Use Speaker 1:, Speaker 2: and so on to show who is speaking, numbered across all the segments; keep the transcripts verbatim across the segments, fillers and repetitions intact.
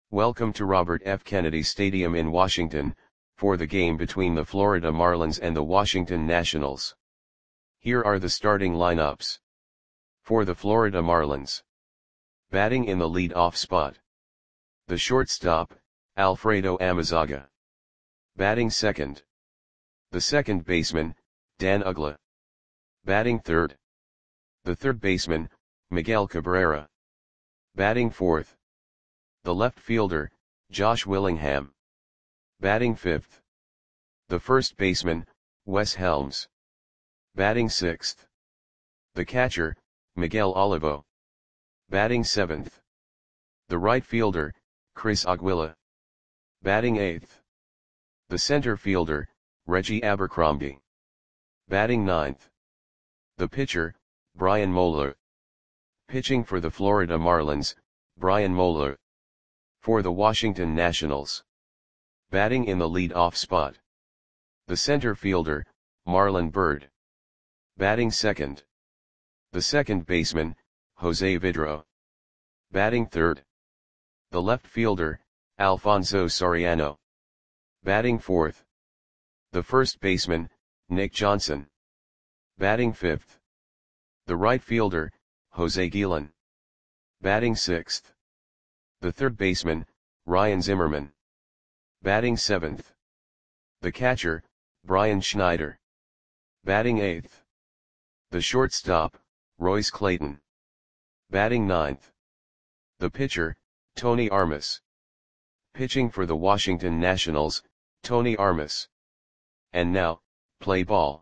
Speaker 1: Welcome to Robert F. Kennedy Stadium in Washington, for the game between the Florida Marlins and the Washington Nationals. Here are the starting lineups. For the Florida Marlins. Batting in the lead-off spot. The shortstop, Alfredo Amezaga. Batting second. The second baseman, Dan Uggla. Batting third. The third baseman, Miguel Cabrera. Batting fourth. The left fielder, Josh Willingham. Batting fifth. The first baseman, Wes Helms. Batting sixth. The catcher, Miguel Olivo. Batting seventh. The right fielder, Chris Aguila. Batting eighth. The center fielder, Reggie Abercrombie. Batting ninth. The pitcher, Brian Moeller. Pitching for the Florida Marlins, Brian Moeller. For the Washington Nationals. Batting in the lead-off spot. The center fielder, Marlon Byrd. Batting second. The second baseman, Jose Vidro. Batting third. The left fielder, Alfonso Soriano. Batting fourth. The first baseman, Nick Johnson. Batting fifth. The right fielder, Jose Guillen. Batting sixth. The third baseman, Ryan Zimmerman. Batting seventh. The catcher, Brian Schneider. Batting eighth. The shortstop, Royce Clayton. Batting ninth. The pitcher, Tony Armas. Pitching for the Washington Nationals, Tony Armas. And now, play ball.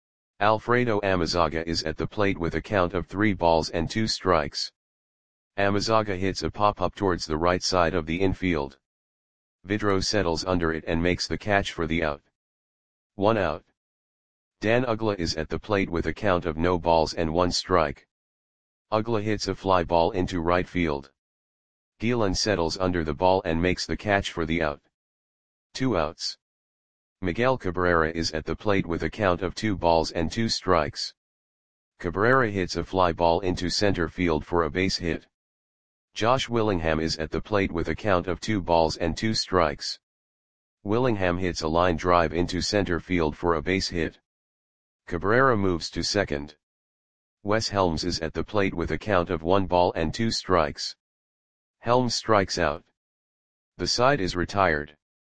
Speaker 1: Alfredo Amezaga is at the plate with a count of three balls and two strikes. Amezaga hits a pop-up towards the right side of the infield. Vidro settles under it and makes the catch for the out. One out. Dan Uggla is at the plate with a count of no balls and one strike. Uggla hits a fly ball into right field. Guillen settles under the ball and makes the catch for the out. Two outs. Miguel Cabrera is at the plate with a count of two balls and two strikes. Cabrera hits a fly ball into center field for a base hit. Josh Willingham is at the plate with a count of two balls and two strikes. Willingham hits a line drive into center field for a base hit. Cabrera moves to second. Wes Helms is at the plate with a count of one ball and two strikes. Helms strikes out. The side is retired.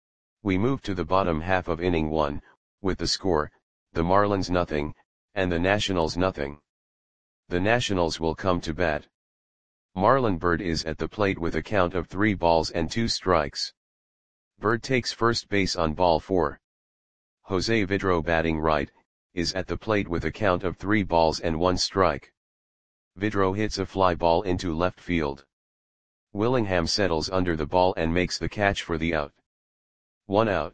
Speaker 1: We move to the bottom half of inning one, with the score, the Marlins nothing, and the Nationals nothing. The Nationals will come to bat. Marlon Byrd is at the plate with a count of three balls and two strikes. Byrd takes first base on ball four. Jose Vidro, batting right, is at the plate with a count of three balls and one strike. Vidro hits a fly ball into left field. Willingham settles under the ball and makes the catch for the out. One out.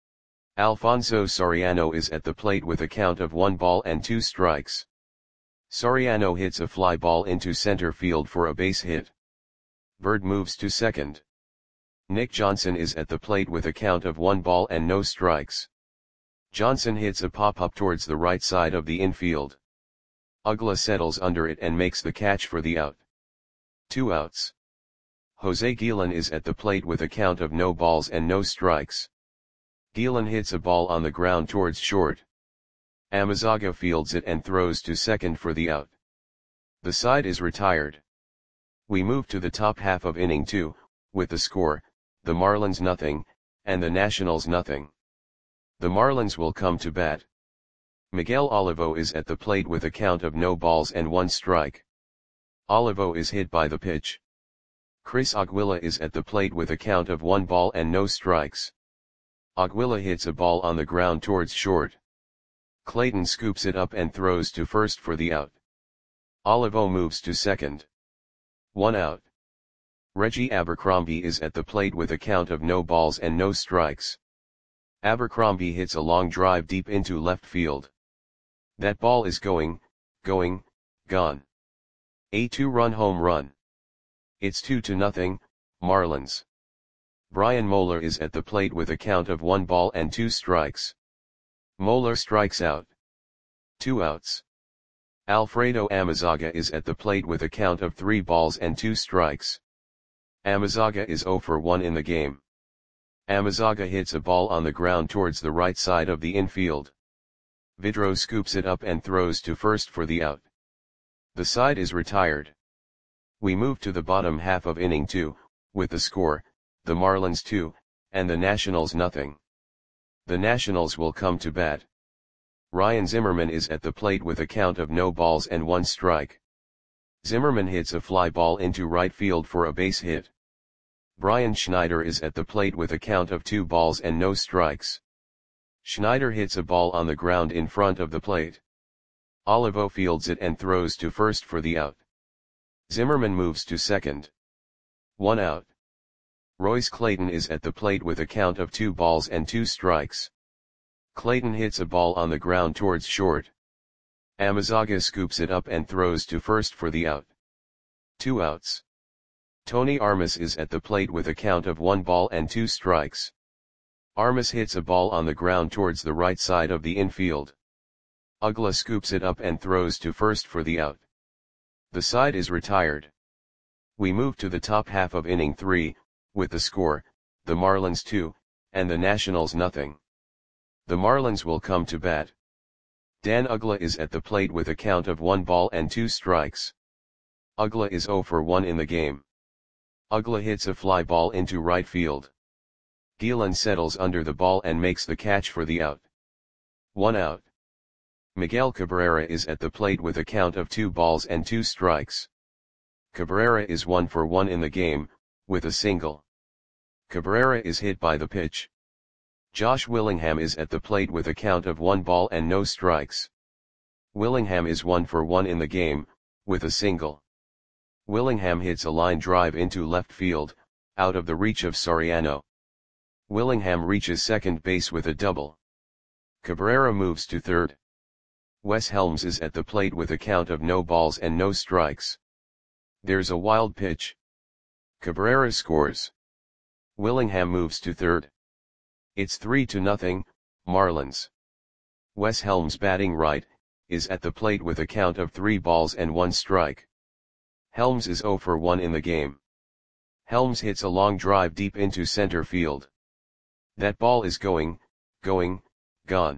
Speaker 1: Alfonso Soriano is at the plate with a count of one ball and two strikes. Soriano hits a fly ball into center field for a base hit. Byrd moves to second. Nick Johnson is at the plate with a count of one ball and no strikes. Johnson hits a pop-up towards the right side of the infield. Uggla settles under it and makes the catch for the out. Two outs. Jose Guillen is at the plate with a count of no balls and no strikes. Guillen hits a ball on the ground towards short. Amezaga fields it and throws to second for the out. The side is retired. We move to the top half of inning two, with the score, the Marlins nothing, and the Nationals nothing. The Marlins will come to bat. Miguel Olivo is at the plate with a count of no balls and one strike. Olivo is hit by the pitch. Chris Aguila is at the plate with a count of one ball and no strikes. Aguila hits a ball on the ground towards short. Clayton scoops it up and throws to first for the out. Olivo moves to second. One out. Reggie Abercrombie is at the plate with a count of no balls and no strikes. Abercrombie hits a long drive deep into left field. That ball is going, going, gone. A two-run home run. It's two to nothing, Marlins. Brian Moeller is at the plate with a count of one ball and two strikes. Moeller strikes out. Two outs. Alfredo Amezaga is at the plate with a count of three balls and two strikes. Amazaga is zero for one in the game. Amazaga hits a ball on the ground towards the right side of the infield. Vidro scoops it up and throws to first for the out. The side is retired. We move to the bottom half of inning two, with the score, the Marlins two, and the Nationals nothing. The Nationals will come to bat. Ryan Zimmerman is at the plate with a count of no balls and one strike. Zimmerman hits a fly ball into right field for a base hit. Brian Schneider is at the plate with a count of two balls and no strikes. Schneider hits a ball on the ground in front of the plate. Olivo fields it and throws to first for the out. Zimmerman moves to second. One out. Royce Clayton is at the plate with a count of two balls and two strikes. Clayton hits a ball on the ground towards short. Amazaga scoops it up and throws to first for the out. Two outs. Tony Armas is at the plate with a count of one ball and two strikes. Armas hits a ball on the ground towards the right side of the infield. Ugla scoops it up and throws to first for the out. The side is retired. We move to the top half of inning three, with the score, the Marlins two, and the Nationals nothing. The Marlins will come to bat. Dan Ugla is at the plate with a count of one ball and two strikes. Ugla is zero for one in the game. Ugla hits a fly ball into right field. Gielan settles under the ball and makes the catch for the out. One out. Miguel Cabrera is at the plate with a count of two balls and two strikes. Cabrera is one for one in the game, with a single. Cabrera is hit by the pitch. Josh Willingham is at the plate with a count of one ball and no strikes. Willingham is one for one in the game, with a single. Willingham hits a line drive into left field, out of the reach of Soriano. Willingham reaches second base with a double. Cabrera moves to third. Wes Helms is at the plate with a count of no balls and no strikes. There's a wild pitch. Cabrera scores. Willingham moves to third. It's three to nothing, Marlins. Wes Helms, batting right, is at the plate with a count of three balls and one strike. Helms is zero for one in the game. Helms hits a long drive deep into center field. That ball is going, going, gone.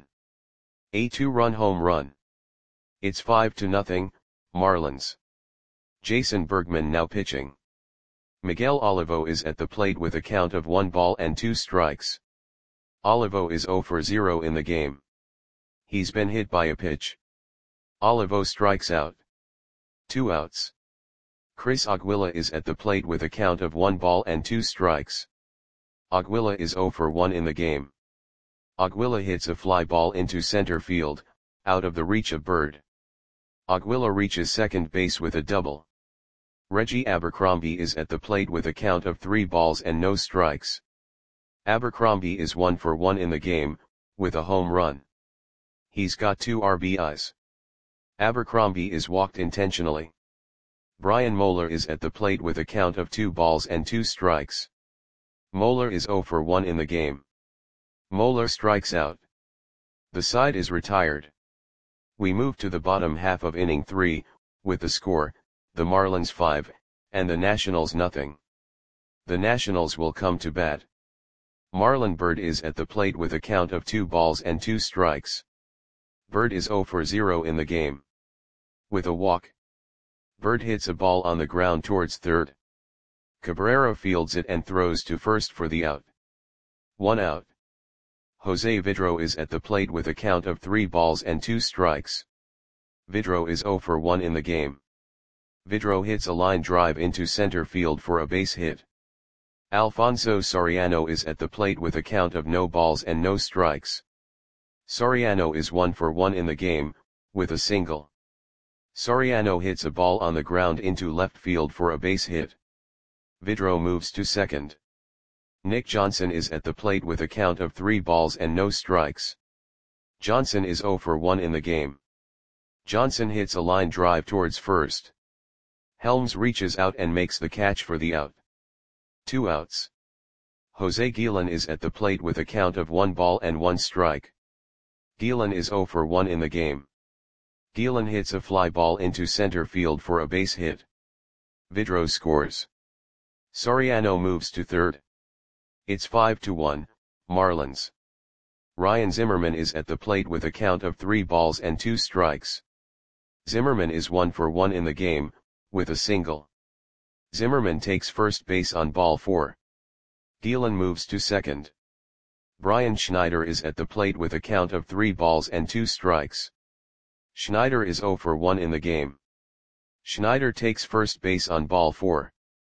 Speaker 1: A two-run home run. It's five to nothing, Marlins. Jason Bergman now pitching. Miguel Olivo is at the plate with a count of one ball and two strikes. Olivo is zero for zero in the game. He's been hit by a pitch. Olivo strikes out. Two outs. Chris Aguila is at the plate with a count of one ball and two strikes. Aguila is zero for one in the game. Aguila hits a fly ball into center field, out of the reach of Bird. Aguila reaches second base with a double. Reggie Abercrombie is at the plate with a count of three balls and no strikes. Abercrombie is one for one in the game, with a home run. He's got two R B Is. Abercrombie is walked intentionally. Brian Moeller is at the plate with a count of two balls and two strikes. Moeller is zero for one in the game. Moeller strikes out. The side is retired. We move to the bottom half of inning three, with the score, the Marlins five, and the Nationals nothing. The Nationals will come to bat. Marlon Bird is at the plate with a count of two balls and two strikes. Bird is zero for zero in the game. With a walk. Bird hits a ball on the ground towards third. Cabrera fields it and throws to first for the out. One out. Jose Vidro is at the plate with a count of three balls and two strikes. Vidro is zero for one in the game. Vidro hits a line drive into center field for a base hit. Alfonso Soriano is at the plate with a count of no balls and no strikes. Soriano is one for one in the game, with a single. Soriano hits a ball on the ground into left field for a base hit. Vidro moves to second. Nick Johnson is at the plate with a count of three balls and no strikes. Johnson is zero for one in the game. Johnson hits a line drive towards first. Helms reaches out and makes the catch for the out. Two outs. Jose Gielan is at the plate with a count of one ball and one strike. Gielan is zero for one in the game. Gielan hits a fly ball into center field for a base hit. Vidro scores. Soriano moves to third. It's five to one, Marlins. Ryan Zimmerman is at the plate with a count of three balls and two strikes. Zimmerman is one for one in the game, with a single. Zimmerman takes first base on ball four. Gielan moves to second. Brian Schneider is at the plate with a count of three balls and two strikes. Schneider is zero for one in the game. Schneider takes first base on ball four.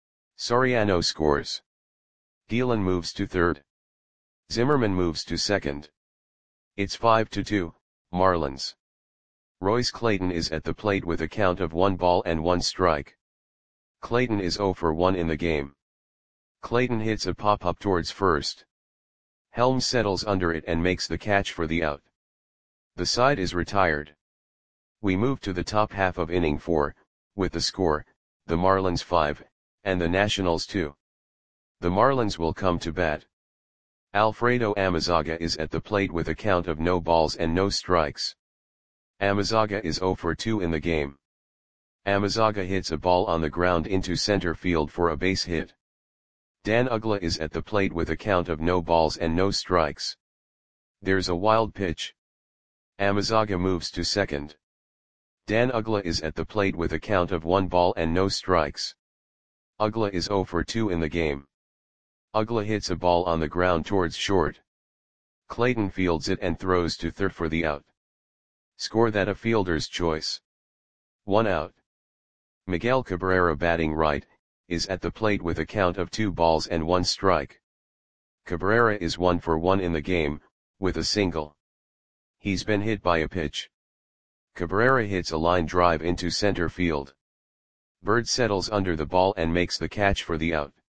Speaker 1: Soriano scores. Gielan moves to third. Zimmerman moves to second. It's five to two, Marlins. Royce Clayton is at the plate with a count of one ball and one strike. Clayton is zero for one in the game. Clayton hits a pop-up towards first. Helms settles under it and makes the catch for the out. The side is retired. We move to the top half of inning four, with the score, the Marlins five, and the Nationals two. The Marlins will come to bat. Alfredo Amezaga is at the plate with a count of no balls and no strikes. Amezaga is zero for two in the game. Amezaga hits a ball on the ground into center field for a base hit. Dan Uggla is at the plate with a count of no balls and no strikes. There's a wild pitch. Amezaga moves to second. Dan Uggla is at the plate with a count of one ball and no strikes. Uggla is zero for two in the game. Uggla hits a ball on the ground towards short. Clayton fields it and throws to third for the out. Score that a fielder's choice. One out. Miguel Cabrera, batting right, is at the plate with a count of two balls and one strike. Cabrera is one for one in the game, with a single. He's been hit by a pitch. Cabrera hits a line drive into center field. Bird settles under the ball and makes the catch for the out.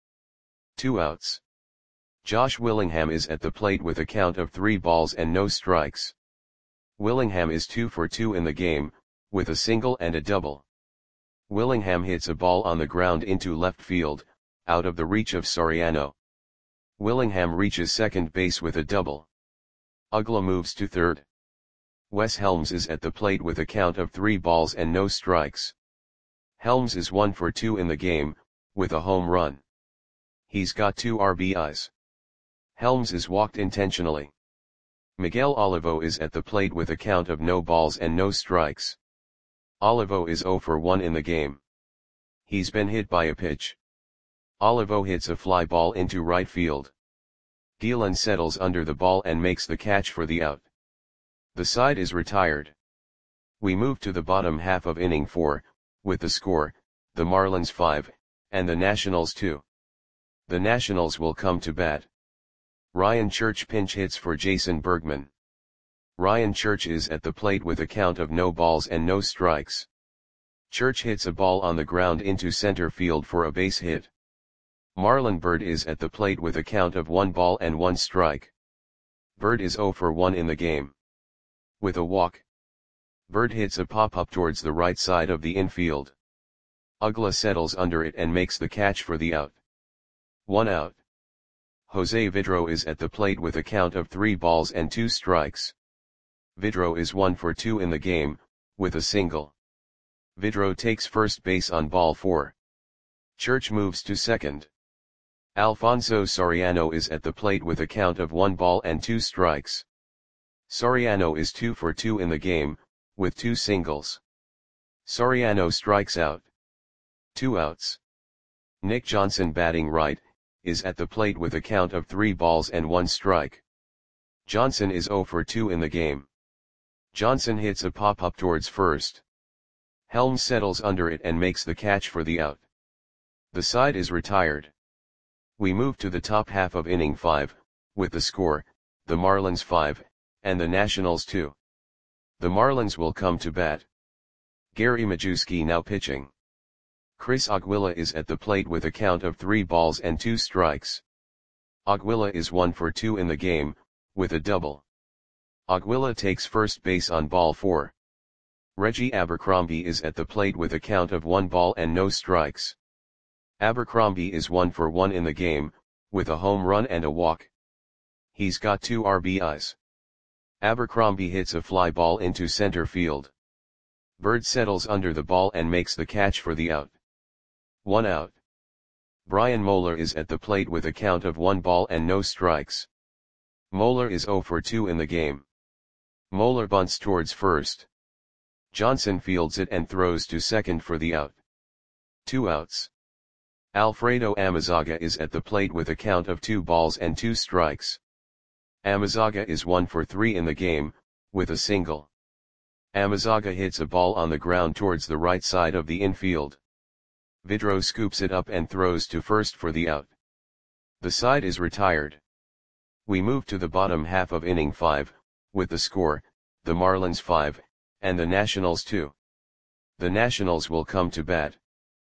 Speaker 1: Two outs. Josh Willingham is at the plate with a count of three balls and no strikes. Willingham is two for two in the game, with a single and a double. Willingham hits a ball on the ground into left field, out of the reach of Soriano. Willingham reaches second base with a double. Uggla moves to third. Wes Helms is at the plate with a count of three balls and no strikes. Helms is one for two in the game, with a home run. He's got two R B Is. Helms is walked intentionally. Miguel Olivo is at the plate with a count of no balls and no strikes. Olivo is zero for one in the game. He's been hit by a pitch. Olivo hits a fly ball into right field. Gielan settles under the ball and makes the catch for the out. The side is retired. We move to the bottom half of inning four, with the score, the Marlins five, and the Nationals two. The Nationals will come to bat. Ryan Church pinch hits for Jason Bergman. Ryan Church is at the plate with a count of no balls and no strikes. Church hits a ball on the ground into center field for a base hit. Marlon Byrd is at the plate with a count of one ball and one strike. Byrd is zero for one in the game. With a walk. Byrd hits a pop-up towards the right side of the infield. Uggla settles under it and makes the catch for the out. One out. Jose Vidro is at the plate with a count of three balls and two strikes. Vidro is one for two in the game, with a single. Vidro takes first base on ball four. Church moves to second. Alfonso Soriano is at the plate with a count of one ball and two strikes. Soriano is two for two in the game, with two singles. Soriano strikes out. Two outs. Nick Johnson, batting right, is at the plate with a count of three balls and one strike. Johnson is zero for two in the game. Johnson hits a pop-up towards first. Helms settles under it and makes the catch for the out. The side is retired. We move to the top half of inning five, with the score, the Marlins five, and the Nationals two. The Marlins will come to bat. Gary Majewski now pitching. Chris Aguila is at the plate with a count of three balls and two strikes. Aguila is one for two in the game, with a double. Aguila takes first base on ball four. Reggie Abercrombie is at the plate with a count of one ball and no strikes. Abercrombie is one for one in the game, with a home run and a walk. He's got two R B Is. Abercrombie hits a fly ball into center field. Byrd settles under the ball and makes the catch for the out. One out. Brian Moeller is at the plate with a count of one ball and no strikes. Moeller is zero for two in the game. Moeller bunts towards first. Johnson fields it and throws to second for the out. Two outs. Alfredo Amezaga is at the plate with a count of two balls and two strikes. Amezaga is one for three in the game, with a single. Amezaga hits a ball on the ground towards the right side of the infield. Vidro scoops it up and throws to first for the out. The side is retired. We move to the bottom half of inning five, with the score, the Marlins five, and the Nationals two. The Nationals will come to bat.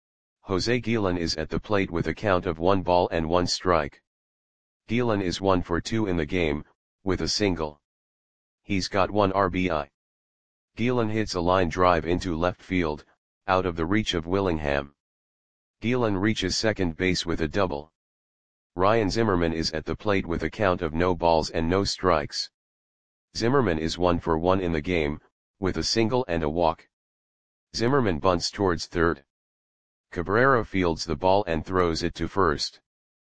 Speaker 1: Jose Guillen is at the plate with a count of one ball and one strike. Guillen is one for two in the game, with a single. He's got one R B I. Guillen hits a line drive into left field, out of the reach of Willingham. Guillen reaches second base with a double. Ryan Zimmerman is at the plate with a count of no balls and no strikes. Zimmerman is one for one in the game, with a single and a walk. Zimmerman bunts towards third. Cabrera fields the ball and throws it to first.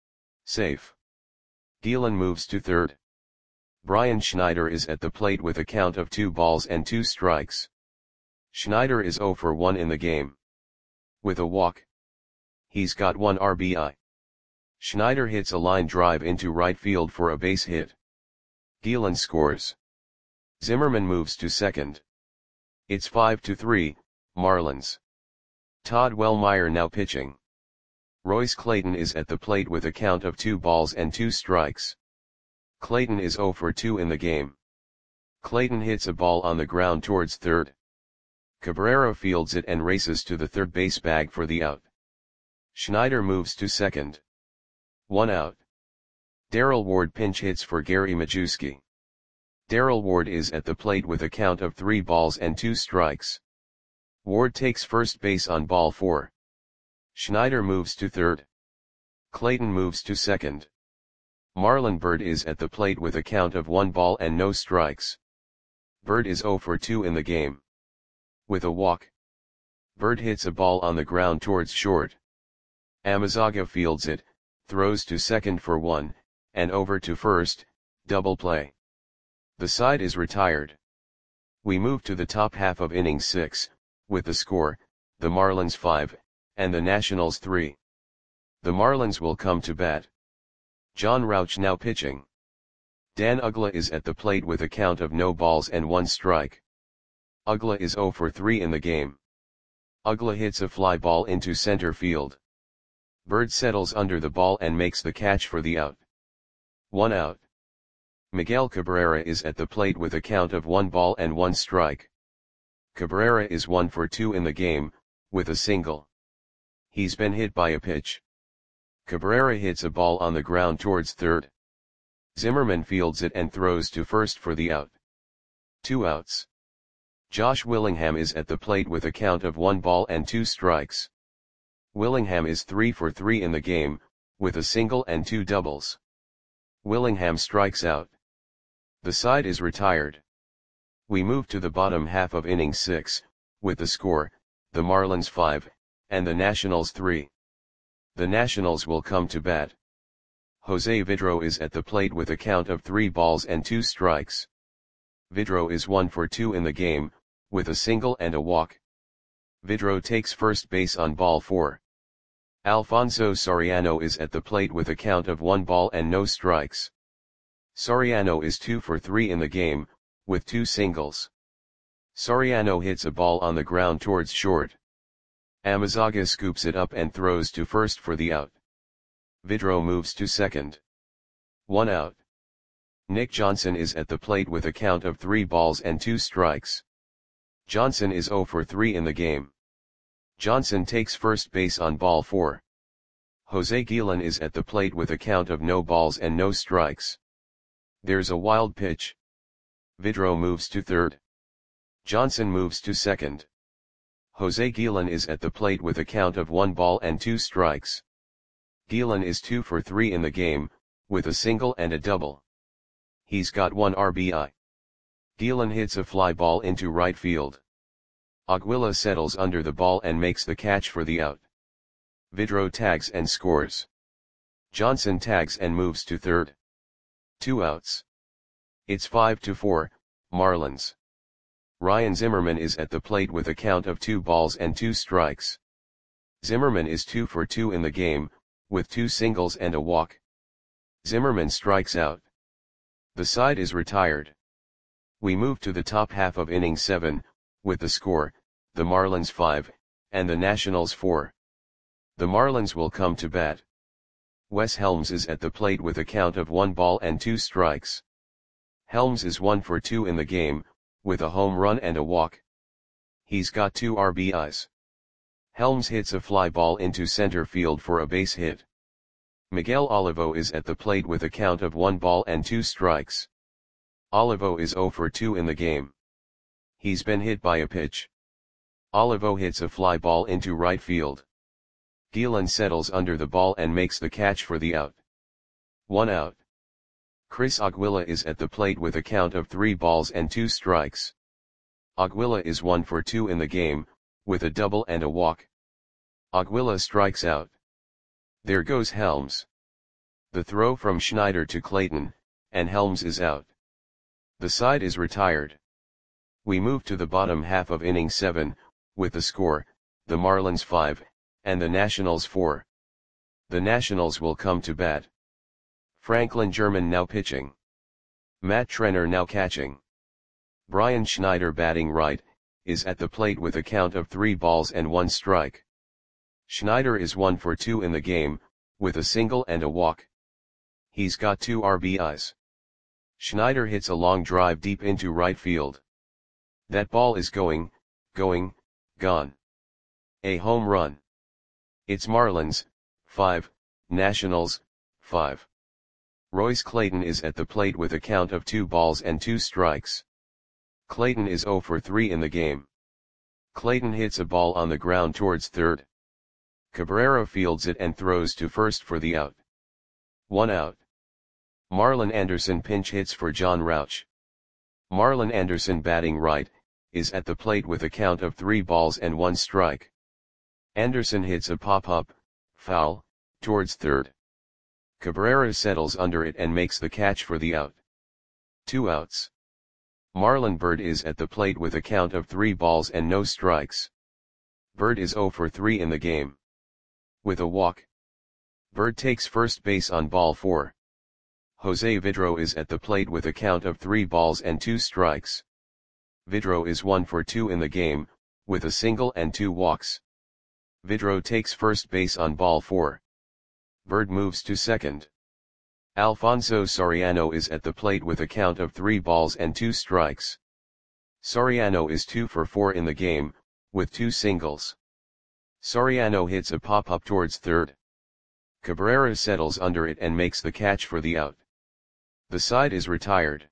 Speaker 1: Safe. Guillen moves to third. Brian Schneider is at the plate with a count of two balls and two strikes. Schneider is zero for one in the game. With a walk. He's got one R B I. Schneider hits a line drive into right field for a base hit. Guillen scores. Zimmerman moves to second. It's five to three, Marlins. Todd Wellmeyer now pitching. Royce Clayton is at the plate with a count of two balls and two strikes. Clayton is zero for two in the game. Clayton hits a ball on the ground towards third. Cabrera fields it and races to the third base bag for the out. Schneider moves to second. One out. Darrell Ward pinch hits for Gary Majewski. Darrell Ward is at the plate with a count of three balls and two strikes. Ward takes first base on ball four. Schneider moves to third. Clayton moves to second. Marlon Byrd is at the plate with a count of one ball and no strikes. Byrd is zero for two in the game. With a walk. Byrd hits a ball on the ground towards short. Amezaga fields it, throws to second for one, and over to first, double play. The side is retired. We move to the top half of inning six, with the score, the Marlins five, and the Nationals three. The Marlins will come to bat. John Rauch now pitching. Dan Uggla is at the plate with a count of no balls and one strike. Uggla is zero for three in the game. Uggla hits a fly ball into center field. Byrd settles under the ball and makes the catch for the out. One out. Miguel Cabrera is at the plate with a count of one ball and one strike. Cabrera is one for two in the game, with a single. He's been hit by a pitch. Cabrera hits a ball on the ground towards third. Zimmerman fields it and throws to first for the out. Two outs. Josh Willingham is at the plate with a count of one ball and two strikes. Willingham is three for three in the game, with a single and two doubles. Willingham strikes out. The side is retired. We move to the bottom half of inning six, with the score, the Marlins five, and the Nationals three. The Nationals will come to bat. Jose Vidro is at the plate with a count of three balls and two strikes. Vidro is one for two in the game, with a single and a walk. Vidro takes first base on ball four. Alfonso Soriano is at the plate with a count of one ball and no strikes. Soriano is two for three in the game, with two singles. Soriano hits a ball on the ground towards short. Amezaga scoops it up and throws to first for the out. Vidro moves to second. One out. Nick Johnson is at the plate with a count of three balls and two strikes. Johnson is zero for three in the game. Johnson takes first base on ball four. Jose Guillen is at the plate with a count of no balls and no strikes. There's a wild pitch. Vidro moves to third. Johnson moves to second. Jose Guillen is at the plate with a count of one ball and two strikes. Guillen is two for three in the game, with a single and a double. He's got one R B I. Guillen hits a fly ball into right field. Aguila settles under the ball and makes the catch for the out. Vidro tags and scores. Johnson tags and moves to third. Two outs. It's five to four, Marlins. Ryan Zimmerman is at the plate with a count of two balls and two strikes. Zimmerman is two for two in the game, with two singles and a walk. Zimmerman strikes out. The side is retired. We move to the top half of inning seven, with the score, the Marlins five, and the Nationals four. The Marlins will come to bat. Wes Helms is at the plate with a count of one ball and two strikes. Helms is one for two in the game, with a home run and a walk. He's got two R B Is. Helms hits a fly ball into center field for a base hit. Miguel Olivo is at the plate with a count of one ball and two strikes. Olivo is zero for two in the game. He's been hit by a pitch. Olivo hits a fly ball into right field. Gielan settles under the ball and makes the catch for the out. One out. Chris Aguila is at the plate with a count of three balls and two strikes. Aguila is one for two in the game, with a double and a walk. Aguila strikes out. There goes Helms. The throw from Schneider to Clayton, and Helms is out. The side is retired. We move to the bottom half of inning seven, with the score, the Marlins five, and the Nationals four. The Nationals will come to bat. Franklin German now pitching. Matt Trenner now catching. Brian Schneider batting right, is at the plate with a count of three balls and one strike. Schneider is one for two in the game, with a single and a walk. He's got two R B Is. Schneider hits a long drive deep into right field. That ball is going, going, gone. A home run. It's Marlins, five, Nationals, five. Royce Clayton is at the plate with a count of two balls and two strikes. Clayton is zero for three in the game. Clayton hits a ball on the ground towards third. Cabrera fields it and throws to first for the out. One out. Marlon Anderson pinch hits for John Rauch. Marlon Anderson batting right, is at the plate with a count of three balls and one strike. Anderson hits a pop-up, foul, towards third. Cabrera settles under it and makes the catch for the out. Two outs. Marlon Byrd is at the plate with a count of three balls and no strikes. Byrd is zero for three in the game. With a walk. Byrd takes first base on ball four. Jose Vidro is at the plate with a count of three balls and two strikes. Vidro is one for two in the game, with a single and two walks. Vidro takes first base on ball four. Byrd moves to second. Alfonso Soriano is at the plate with a count of three balls and two strikes. Soriano is two for four in the game, with two singles. Soriano hits a pop-up towards third. Cabrera settles under it and makes the catch for the out. The side is retired.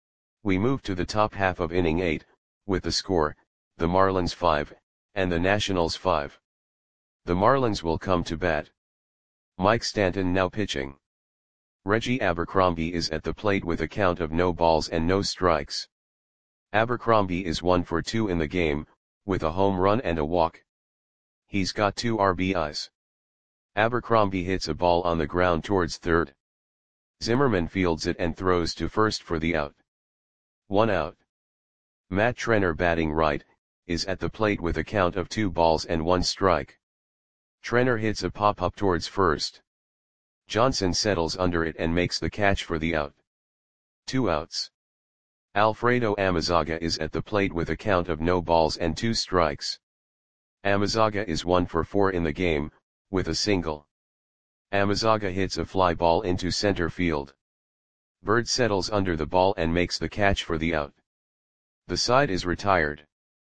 Speaker 1: We move to the top half of inning eight, with the score, the Marlins five, and the Nationals five. The Marlins will come to bat. Mike Stanton now pitching. Reggie Abercrombie is at the plate with a count of no balls and no strikes. Abercrombie is one for two in the game, with a home run and a walk. He's got two R B Is. Abercrombie hits a ball on the ground towards third. Zimmerman fields it and throws to first for the out. One out. Matt Trenner batting right, is at the plate with a count of two balls and one strike. Trenner hits a pop-up towards first. Johnson settles under it and makes the catch for the out. Two outs. Alfredo Amezaga is at the plate with a count of no balls and two strikes. Amezaga is one for four in the game, with a single. Amezaga hits a fly ball into center field. Byrd settles under the ball and makes the catch for the out. The side is retired.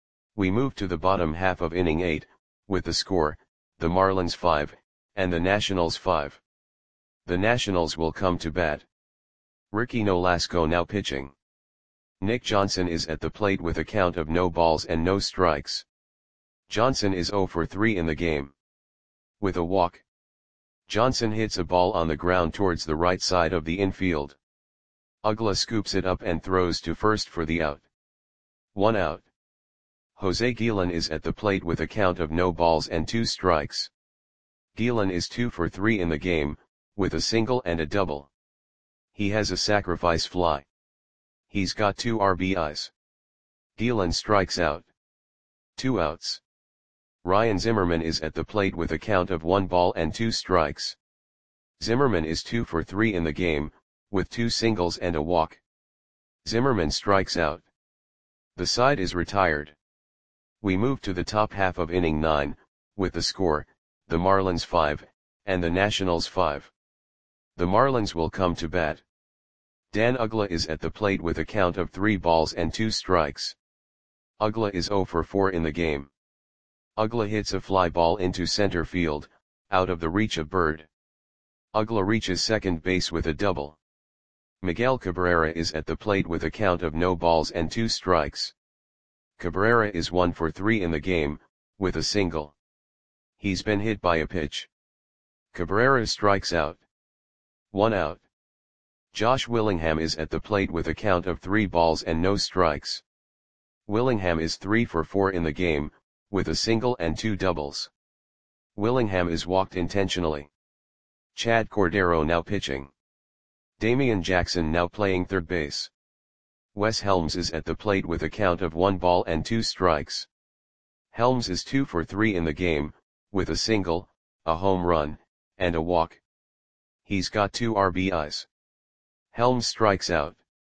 Speaker 1: We move to the bottom half of inning eight, with the score, the Marlins five, and the Nationals five. The Nationals will come to bat. Ricky Nolasco now pitching. Nick Johnson is at the plate with a count of no balls and no strikes. Johnson is zero for three in the game. With a walk. Johnson hits a ball on the ground towards the right side of the infield. Uggla scoops it up and throws to first for the out. One out. Jose Gielan is at the plate with a count of no balls and two strikes. Gielan is two for three in the game, with a single and a double. He has a sacrifice fly. He's got two R B Is. Dylan strikes out. Two outs. Ryan Zimmerman is at the plate with a count of one ball and two strikes. Zimmerman is two for three in the game, with two singles and a walk. Zimmerman strikes out. The side is retired. We move to the top half of inning nine, with the score, the Marlins five, and the Nationals five. The Marlins will come to bat. Dan Uggla is at the plate with a count of three balls and two strikes. Uggla is zero for four in the game. Uggla hits a fly ball into center field, out of the reach of Bird. Uggla reaches second base with a double. Miguel Cabrera is at the plate with a count of no balls and two strikes. Cabrera is one for three in the game, with a single. He's been hit by a pitch. Cabrera strikes out. One out. Josh Willingham is at the plate with a count of three balls and no strikes. Willingham is three for four in the game, with a single and two doubles. Willingham is walked intentionally. Chad Cordero now pitching. Damian Jackson now playing third base. Wes Helms is at the plate with a count of one ball and two strikes. Helms is two for three in the game, with a single, a home run, and a walk. He's got two R B Is. Helms strikes out.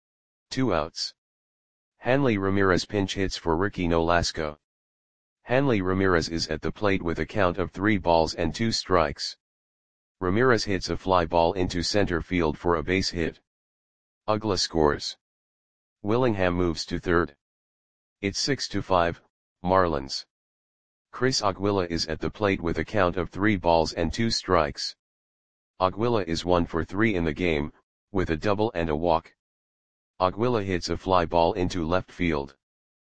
Speaker 1: Two outs. Hanley Ramirez pinch hits for Ricky Nolasco. Hanley Ramirez is at the plate with a count of three balls and two strikes. Ramirez hits a fly ball into center field for a base hit. Uggla scores. Willingham moves to third. It's six to five, Marlins. Chris Aguila is at the plate with a count of three balls and two strikes. Aguila is one for three in the game, with a double and a walk. Aguila hits a fly ball into left field.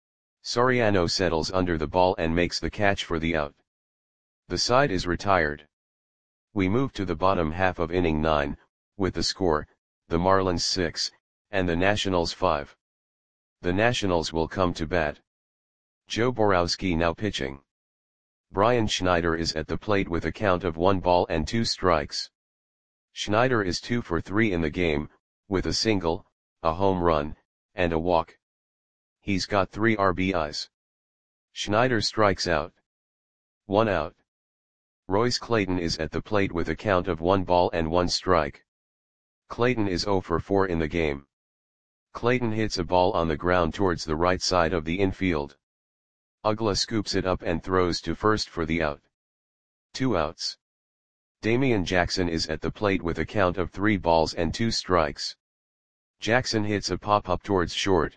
Speaker 1: Soriano settles under the ball and makes the catch for the out. The side is retired. We move to the bottom half of inning nine, with the score, the Marlins six, and the Nationals five. The Nationals will come to bat. Joe Borowski now pitching. Brian Schneider is at the plate with a count of one ball and two strikes. Schneider is two for three in the game, with a single, a home run, and a walk. He's got three R B Is. Schneider strikes out. One out. Royce Clayton is at the plate with a count of one ball and one strike. Clayton is zero for four in the game. Clayton hits a ball on the ground towards the right side of the infield. Uggla scoops it up and throws to first for the out. Two outs. Damian Jackson is at the plate with a count of three balls and two strikes. Jackson hits a pop-up towards short.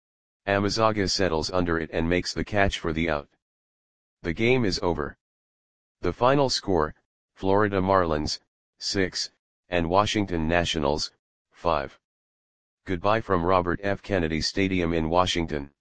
Speaker 1: Amazaga settles under it and makes the catch for the out. The game is over. The final score, Florida Marlins, six, and Washington Nationals, five. Goodbye from Robert F. Kennedy Stadium in Washington.